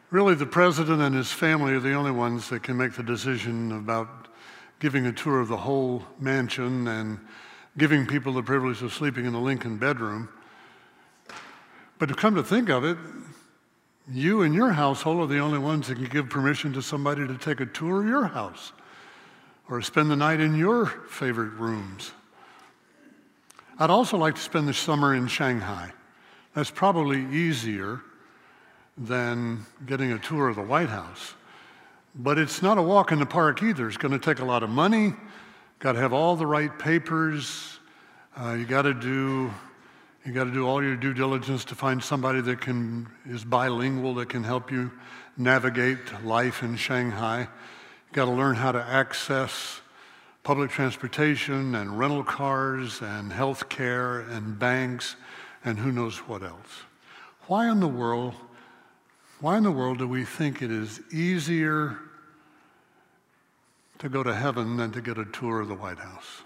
Really, the president and his family are the only ones that can make the decision about giving a tour of the whole mansion and giving people the privilege of sleeping in the Lincoln bedroom. But to come to think of it, you and your household are the only ones that can give permission to somebody to take a tour of your house or spend the night in your favorite rooms. I'd also like to spend the summer in Shanghai. That's probably easier than getting a tour of the White House. But it's not a walk in the park either. It's going to take a lot of money, got to have all the right papers, you got to do all your due diligence to find somebody that is bilingual, that can help you navigate life in Shanghai. You got to learn how to access public transportation and rental cars and health care and banks and who knows what else. Why in the world do we think it is easier to go to heaven than to get a tour of the White House?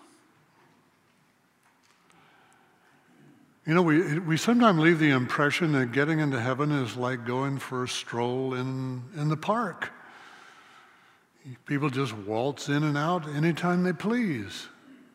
You know, we sometimes leave the impression that getting into heaven is like going for a stroll in the park. People just waltz in and out anytime they please.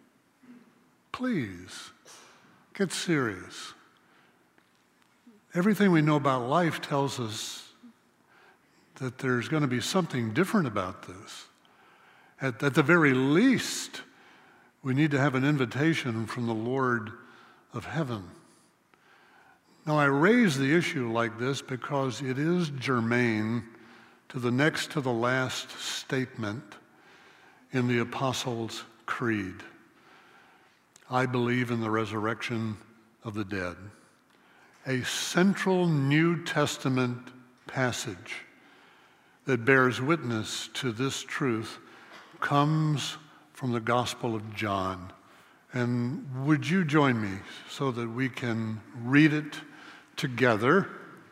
Please, get serious. Everything we know about life tells us that there's going to be something different about this. At the very least, we need to have an invitation from the Lord of heaven. Now, I raise the issue like this because it is germane to the next to the last statement in the Apostles' Creed. I believe in the resurrection of the dead. A central New Testament passage that bears witness to this truth comes from the Gospel of John. And would you join me so that we can read it together?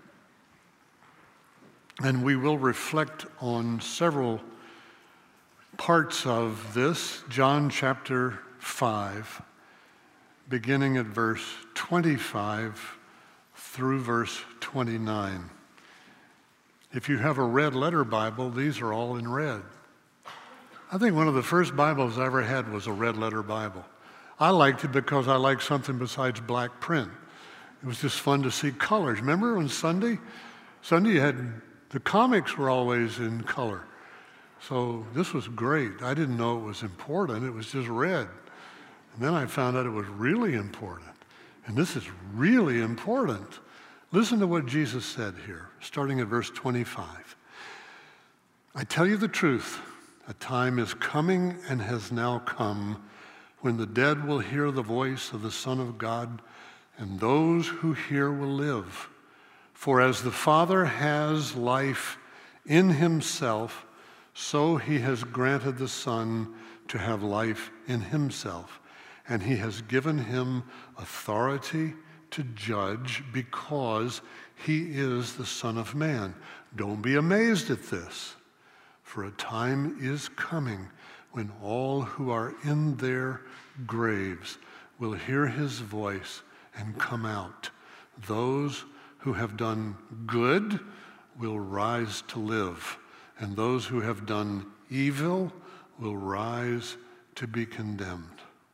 And we will reflect on several parts of this. John chapter 5, beginning at verse 25 through verse 29. If you have a red letter Bible, these are all in red. I think one of the first Bibles I ever had was a red letter Bible. I liked it because I liked something besides black print. It was just fun to see colors. Remember on Sunday you had, the comics were always in color. So this was great. I didn't know it was important. It was just red. And then I found out it was really important. And this is really important. Listen to what Jesus said here, starting at verse 25. I tell you the truth, a time is coming and has now come when the dead will hear the voice of the Son of God, and those who hear will live. For as the Father has life in himself, so he has granted the Son to have life in himself. And he has given him authority to judge because he is the Son of Man. Don't be amazed at this, for a time is coming when all who are in their graves will hear his voice and come out. Those who have done good will rise to live, and those who have done evil will rise to be condemned.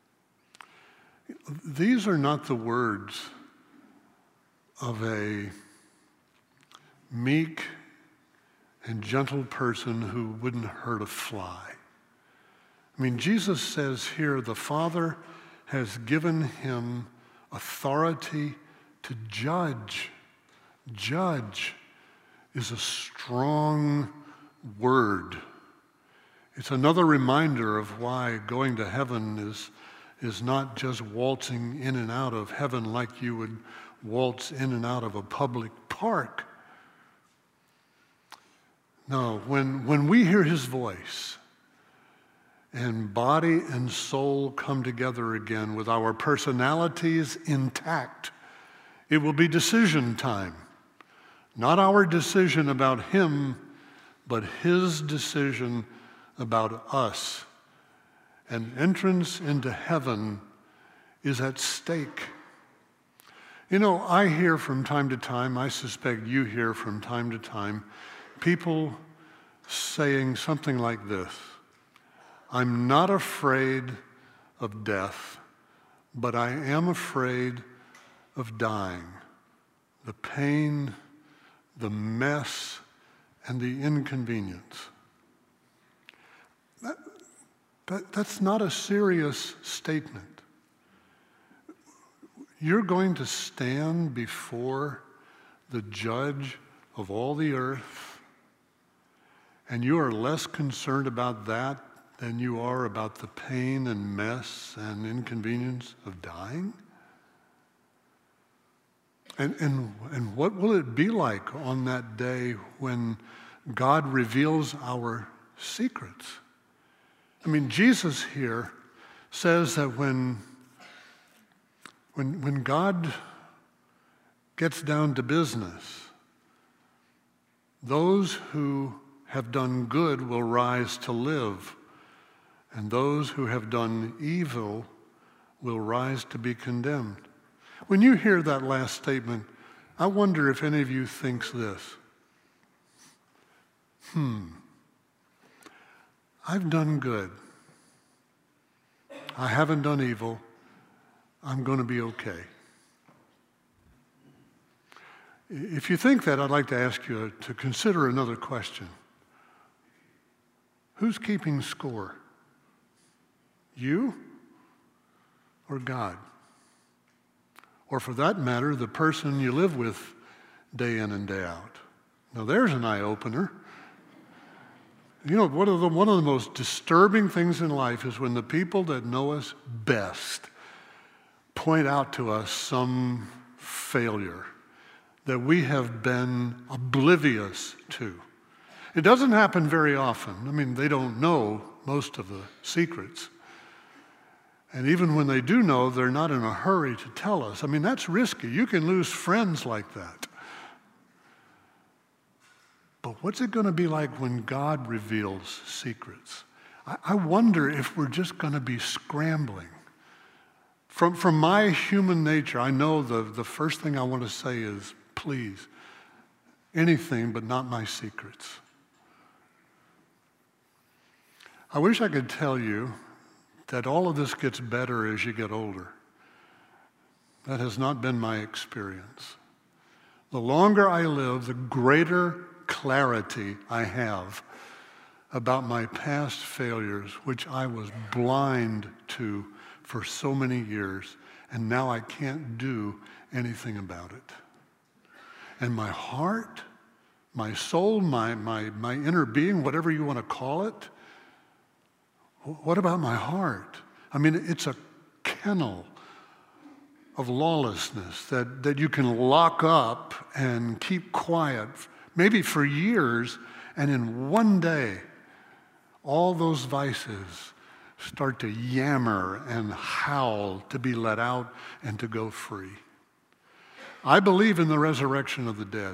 These are not the words of a meek and gentle person who wouldn't hurt a fly. I mean, Jesus says here, the Father has given him authority to judge. Judge is a strong word. It's another reminder of why going to heaven is not just waltzing in and out of heaven like you would waltz in and out of a public park. No, when we hear his voice and body and soul come together again with our personalities intact, it will be decision time. Not our decision about him, but his decision about us. And entrance into heaven is at stake. You know, I hear from time to time, I suspect you hear from time to time, people saying something like this: I'm not afraid of death, but I am afraid of dying. The pain, the mess, and the inconvenience. That's not a serious statement. You're going to stand before the judge of all the earth, and you are less concerned about that than you are about the pain and mess and inconvenience of dying? And what will it be like on that day when God reveals our secrets? I mean, Jesus here says that when God gets down to business, those who have done good will rise to live, and those who have done evil will rise to be condemned. When you hear that last statement, I wonder if any of you thinks this: I've done good. I haven't done evil. I'm going to be okay. If you think that, I'd like to ask you to consider another question. Who's keeping score? You or God? Or for that matter, the person you live with day in and day out? Now there's an eye-opener. You know, one of the most disturbing things in life is when the people that know us best point out to us some failure that we have been oblivious to. It doesn't happen very often. I mean, they don't know most of the secrets. And even when they do know, they're not in a hurry to tell us. I mean, that's risky. You can lose friends like that. But what's it going to be like when God reveals secrets? I wonder if we're just going to be scrambling. From my human nature, I know the first thing I want to say is, please, anything but not my secrets. I wish I could tell you that all of this gets better as you get older. That has not been my experience. The longer I live, the greater clarity I have about my past failures, which I was blind to for so many years, and now I can't do anything about it. And my heart, my soul, my inner being, whatever you want to call it, what about my heart? I mean, it's a kennel of lawlessness that you can lock up and keep quiet, maybe for years, and in one day, all those vices start to yammer and howl to be let out and to go free. I believe in the resurrection of the dead.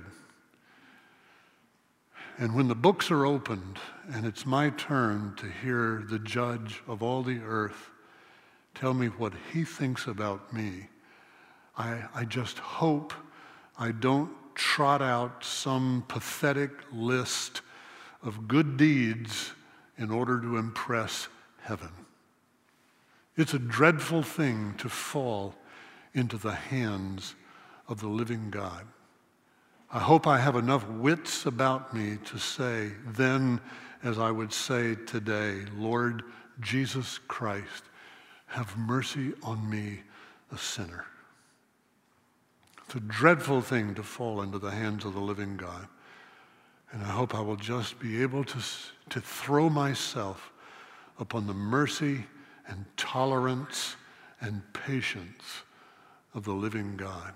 And when the books are opened and it's my turn to hear the judge of all the earth tell me what he thinks about me, I just hope I don't trot out some pathetic list of good deeds in order to impress heaven. It's a dreadful thing to fall into the hands of the living God. I hope I have enough wits about me to say then, as I would say today, Lord Jesus Christ, have mercy on me, a sinner. It's a dreadful thing to fall into the hands of the living God. And I hope I will just be able to throw myself upon the mercy and tolerance and patience of the living God.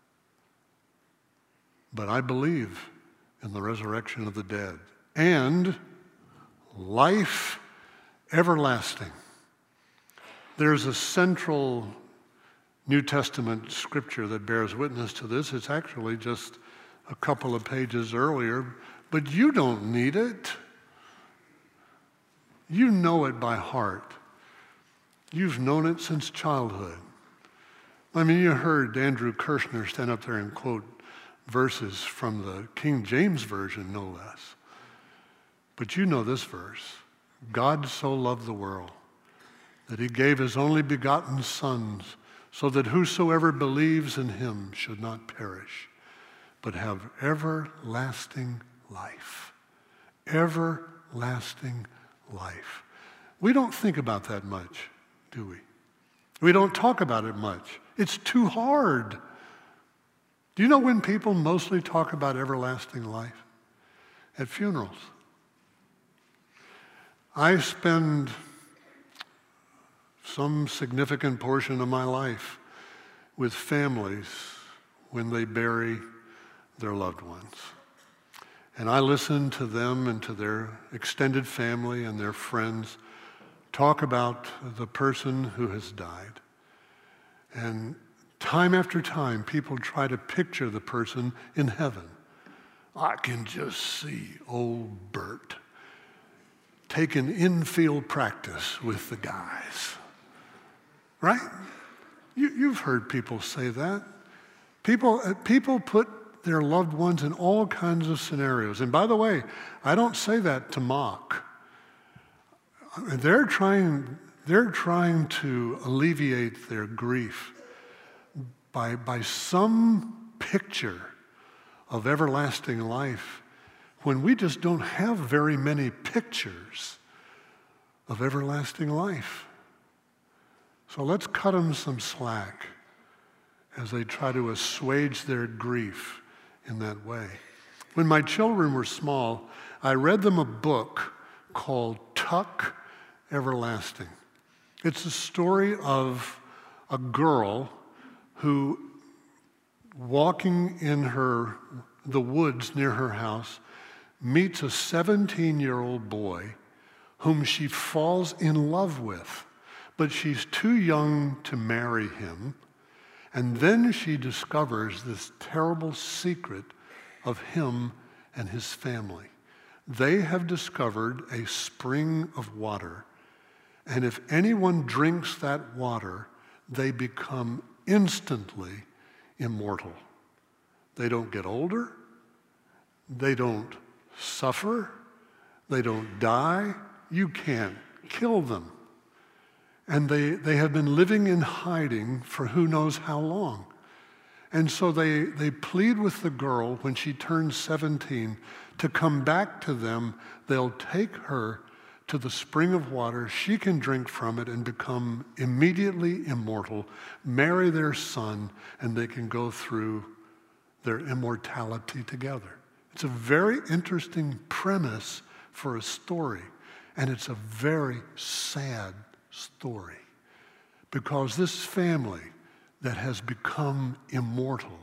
But I believe in the resurrection of the dead and life everlasting. There's a central New Testament scripture that bears witness to this. It's actually just a couple of pages earlier, but you don't need it. You know it by heart. You've known it since childhood. I mean, you heard Andrew Kirshner stand up there and quote verses from the King James Version, no less. But you know this verse. God so loved the world that he gave his only begotten Son, so that whosoever believes in him should not perish, but have everlasting life. Everlasting life. We don't think about that much, do we? We don't talk about it much. It's too hard. Do you know when people mostly talk about everlasting life? At funerals. I spend some significant portion of my life with families when they bury their loved ones. And I listen to them and to their extended family and their friends talk about the person who has died. And time after time, people try to picture the person in heaven. I can just see old Bert taking infield practice with the guys. Right? You've heard people say that. People put their loved ones in all kinds of scenarios. And by the way, I don't say that to mock. They're trying to alleviate their grief by some picture of everlasting life when we just don't have very many pictures of everlasting life. So let's cut them some slack as they try to assuage their grief in that way. When my children were small, I read them a book called Tuck Everlasting. It's a story of a girl who, walking in the woods near her house, meets a 17-year-old boy whom she falls in love with, but she's too young to marry him. And then she discovers this terrible secret of him and his family. They have discovered a spring of water, and if anyone drinks that water, they become instantly immortal. They don't get older, they don't suffer, they don't die. You can't kill them. And they have been living in hiding for who knows how long. And so they plead with the girl when she turns 17 to come back to them. They'll take her to the spring of water. She can drink from it and become immediately immortal, marry their son, and they can go through their immortality together. It's a very interesting premise for a story, and it's a very sad story, because this family that has become immortal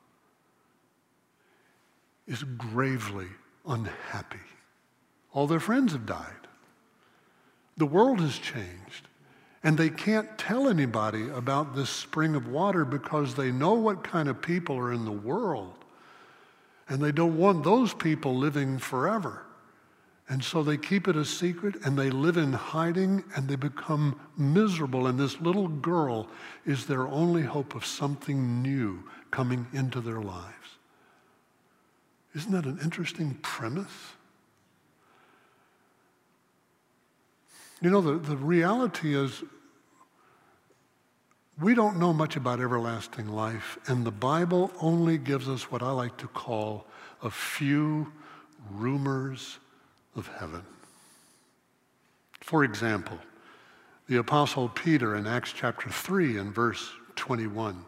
is gravely unhappy. All their friends have died. The world has changed, and they can't tell anybody about this spring of water because they know what kind of people are in the world, and they don't want those people living forever. And so they keep it a secret, and they live in hiding, and they become miserable. And this little girl is their only hope of something new coming into their lives. Isn't that an interesting premise? You know, the reality is we don't know much about everlasting life, and the Bible only gives us what I like to call a few rumors of heaven. For example, the Apostle Peter in Acts chapter 3 and verse 21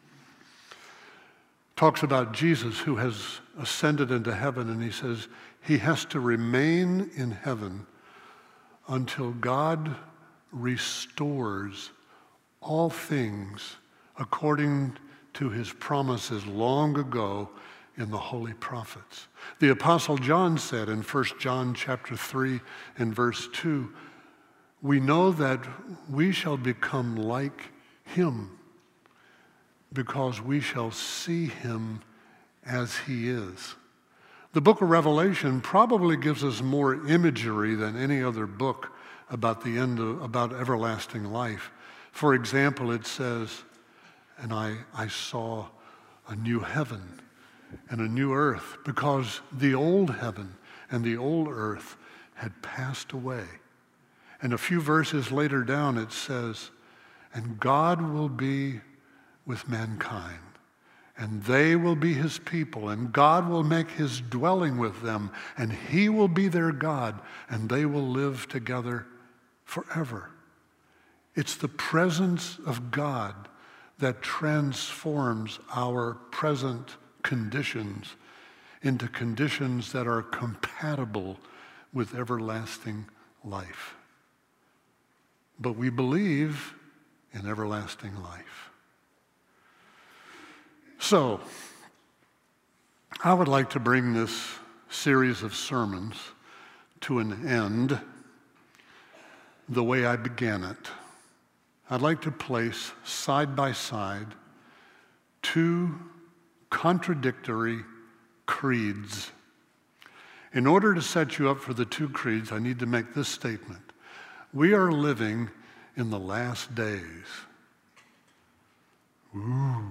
talks about Jesus who has ascended into heaven, and he says he has to remain in heaven until God restores all things according to his promises long ago in the holy prophets. The Apostle John said in 1 John chapter 3 and verse 2, we know that we shall become like him because we shall see him as he is. The book of Revelation probably gives us more imagery than any other book about about everlasting life. For example, it says, and I saw a new heaven and a new earth, because the old heaven and the old earth had passed away. And a few verses later down it says, and God will be with mankind, and they will be his people, and God will make his dwelling with them, and he will be their God, and they will live together forever. It's the presence of God that transforms our present conditions into conditions that are compatible with everlasting life. But we believe in everlasting life. So, I would like to bring this series of sermons to an end the way I began it. I'd like to place side by side two contradictory creeds. In order to set you up for the two creeds, I need to make this statement. We are living in the last days. Ooh.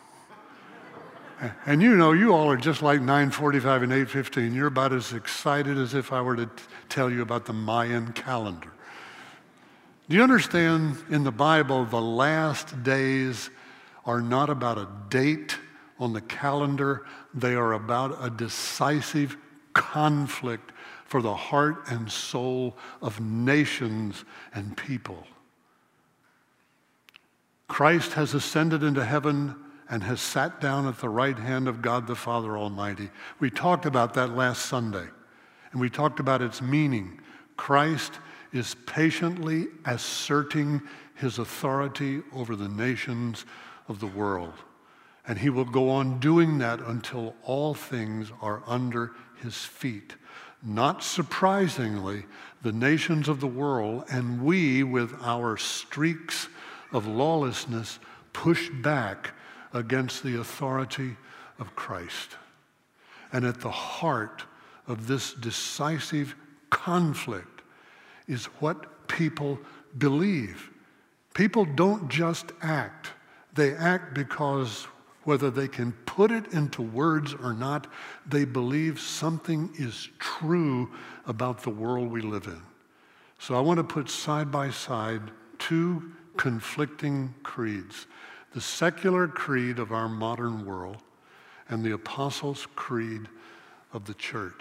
And you know, you all are just like 9:45 and 8:15. You're about as excited as if I were to tell you about the Mayan calendar. Do you understand, in the Bible, the last days are not about a date on the calendar. They are about a decisive conflict for the heart and soul of nations and people. Christ has ascended into heaven and has sat down at the right hand of God the Father Almighty. We talked about that last Sunday, and we talked about its meaning. Christ is patiently asserting his authority over the nations of the world. And he will go on doing that until all things are under his feet. Not surprisingly, the nations of the world and we, with our streaks of lawlessness, push back against the authority of Christ. And at the heart of this decisive conflict is what people believe. People don't just act. They act because, whether they can put it into words or not, they believe something is true about the world we live in. So I want to put side by side two conflicting creeds: the secular creed of our modern world and the Apostles' Creed of the church.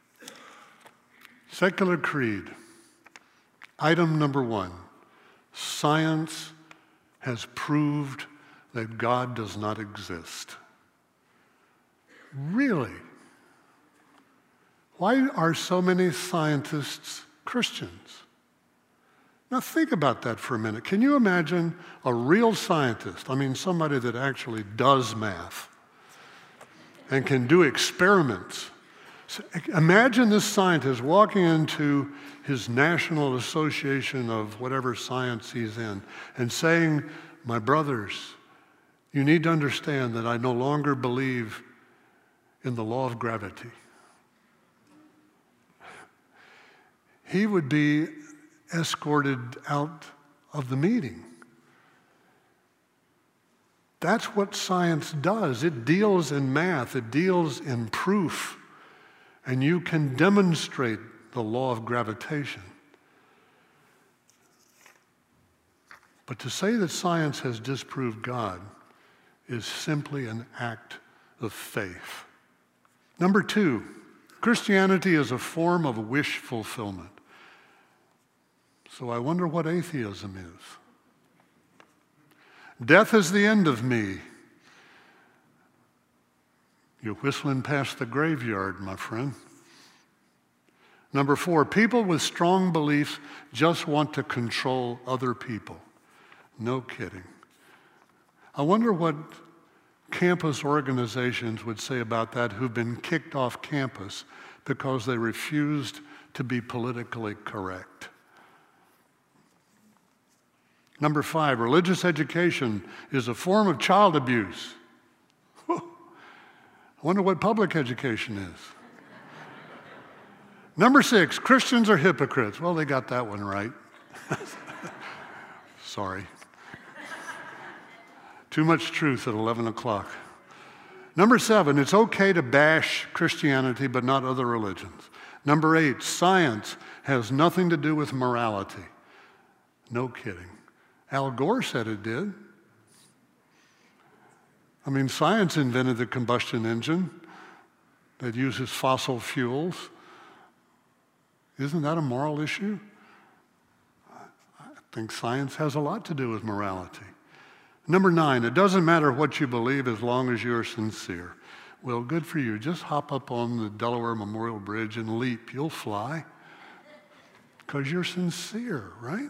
Secular creed. Item number one: science has proved that God does not exist. Really? Why are so many scientists Christians? Now think about that for a minute. Can you imagine a real scientist, I mean somebody that actually does math and can do experiments? So imagine this scientist walking into his National Association of whatever science he's in and saying, "My brothers, you need to understand that I no longer believe in the law of gravity." He would be escorted out of the meeting. That's what science does. It deals in math, it deals in proof, and you can demonstrate the law of gravitation. But to say that science has disproved God is simply an act of faith. Number two, Christianity is a form of wish fulfillment. So I wonder what atheism is. Death is the end of me. You're whistling past the graveyard, my friend. Number four, people with strong beliefs just want to control other people. No kidding. I wonder what campus organizations would say about that who've been kicked off campus because they refused to be politically correct. Number five, religious education is a form of child abuse. I wonder what public education is. Number six, Christians are hypocrites. Well, they got that one right. Sorry. Too much truth at 11 o'clock. Number 7, it's okay to bash Christianity but not other religions. Number 8, science has nothing to do with morality. No kidding. Al Gore said it did. I mean, science invented the combustion engine that uses fossil fuels. Isn't that a moral issue? I think science has a lot to do with morality. Number 9, it doesn't matter what you believe as long as you're sincere. Well, good for you. Just hop up on the Delaware Memorial Bridge and leap. You'll fly because you're sincere, right?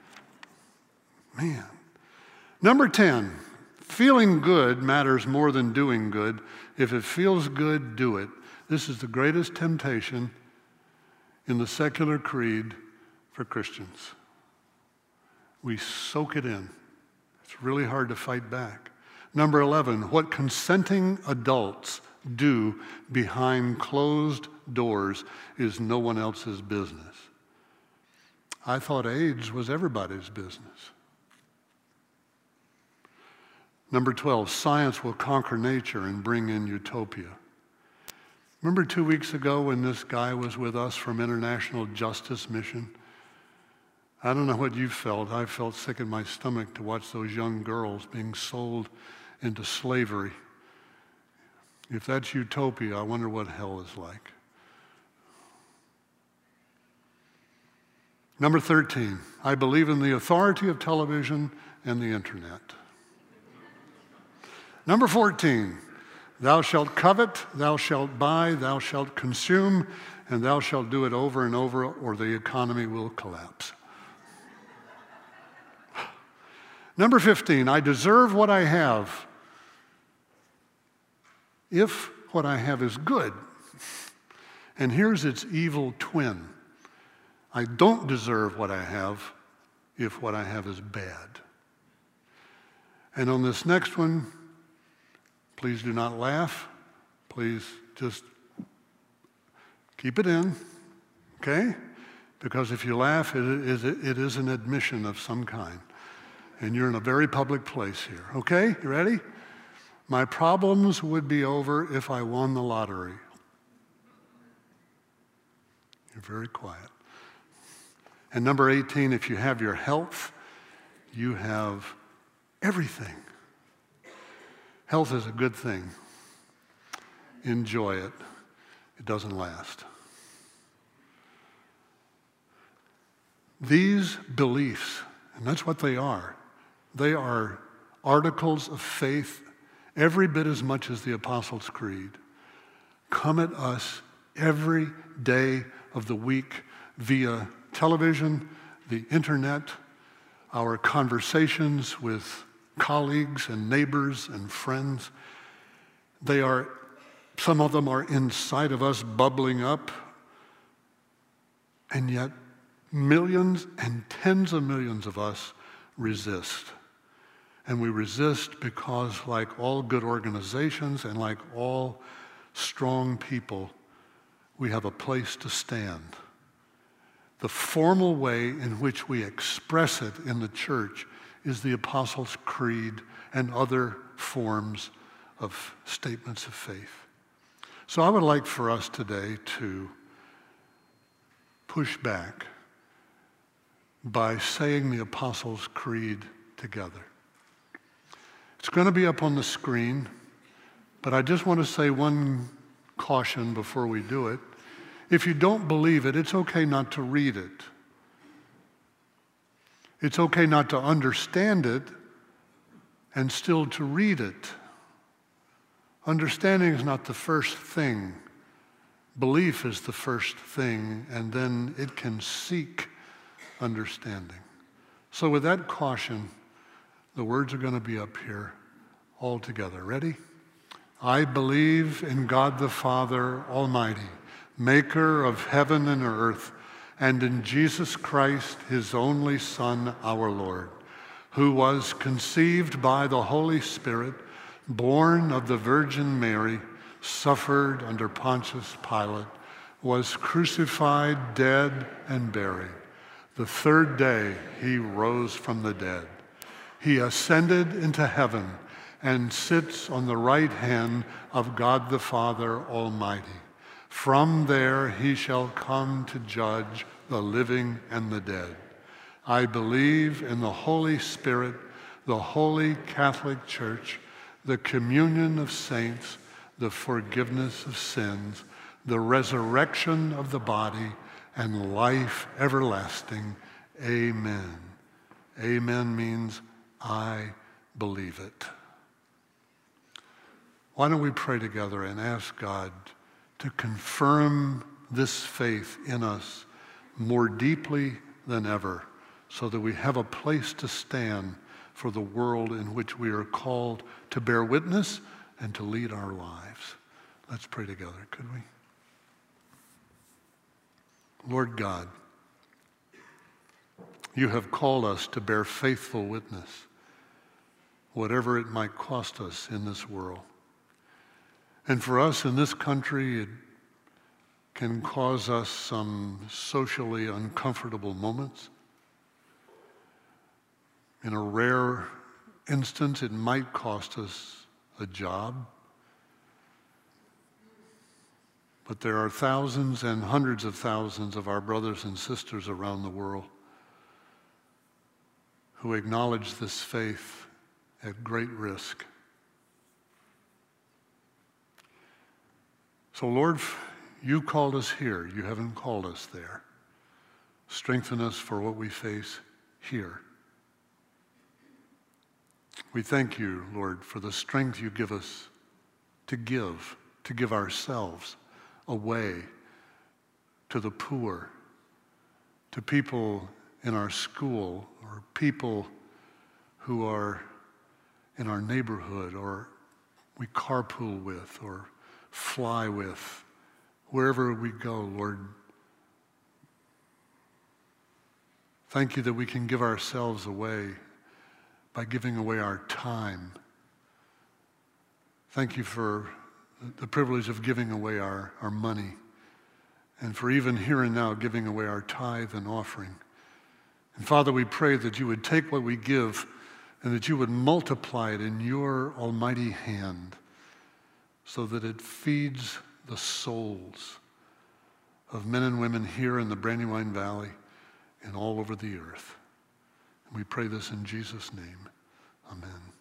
Man. Number 10, feeling good matters more than doing good. If it feels good, do it. This is the greatest temptation in the secular creed for Christians. We soak it in. It's really hard to fight back. Number 11, what consenting adults do behind closed doors is no one else's business. I thought AIDS was everybody's business. Number 12, science will conquer nature and bring in utopia. Remember 2 weeks ago when this guy was with us from International Justice Mission? I don't know what you felt. I felt sick in my stomach to watch those young girls being sold into slavery. If that's utopia, I wonder what hell is like. Number 13, I believe in the authority of television and the internet. Number 14, thou shalt covet, thou shalt buy, thou shalt consume, and thou shalt do it over and over, or the economy will collapse. Number 15, I deserve what I have if what I have is good. And here's its evil twin. I don't deserve what I have if what I have is bad. And on this next one, please do not laugh. Please just keep it in, okay? Because if you laugh, it is an admission of some kind. And you're in a very public place here, okay? You ready? My problems would be over if I won the lottery. You're very quiet. And number 18, if you have your health, you have everything. Health is a good thing. Enjoy it. It doesn't last. These beliefs, and that's what they are articles of faith every bit as much as the Apostles' Creed, come at us every day of the week via television, the internet, our conversations with colleagues and neighbors and friends. Some of them are inside of us bubbling up, and yet millions and tens of millions of us resist. And we resist because, like all good organizations and like all strong people, we have a place to stand. The formal way in which we express it in the church is the Apostles' Creed and other forms of statements of faith. So I would like for us today to push back by saying the Apostles' Creed together. It's going to be up on the screen, but I just want to say one caution before we do it. If you don't believe it, it's okay not to read it. It's okay not to understand it and still to read it. Understanding is not the first thing. Belief is the first thing, and then it can seek understanding. So with that caution, the words are going to be up here all together. Ready? I believe in God the Father Almighty, maker of heaven and earth, and in Jesus Christ, his only Son, our Lord, who was conceived by the Holy Spirit, born of the Virgin Mary, suffered under Pontius Pilate, was crucified, dead, and buried. The third day he rose from the dead. He ascended into heaven and sits on the right hand of God the Father Almighty. From there he shall come to judge the living and the dead. I believe in the Holy Spirit, the Holy Catholic Church, the communion of saints, the forgiveness of sins, the resurrection of the body, and life everlasting. Amen. Amen means I believe it. Why don't we pray together and ask God to confirm this faith in us more deeply than ever, so that we have a place to stand for the world in which we are called to bear witness and to lead our lives. Let's pray together, could we? Lord God, you have called us to bear faithful witness, whatever it might cost us in this world. And for us in this country, it can cause us some socially uncomfortable moments. In a rare instance, it might cost us a job. But there are thousands and hundreds of thousands of our brothers and sisters around the world who acknowledge this faith at great risk. So, Lord, you called us here. You haven't called us there. Strengthen us for what we face here. We thank you, Lord, for the strength you give us to give ourselves away to the poor, to people in our school, or people who are in our neighborhood, or we carpool with, or fly with. Wherever we go, Lord, thank you that we can give ourselves away by giving away our time. Thank you for the privilege of giving away our money, and for even here and now giving away our tithe and offering. And Father, we pray that you would take what we give and that you would multiply it in your almighty hand so that it feeds the souls of men and women here in the Brandywine Valley and all over the earth. And we pray this in Jesus' name. Amen.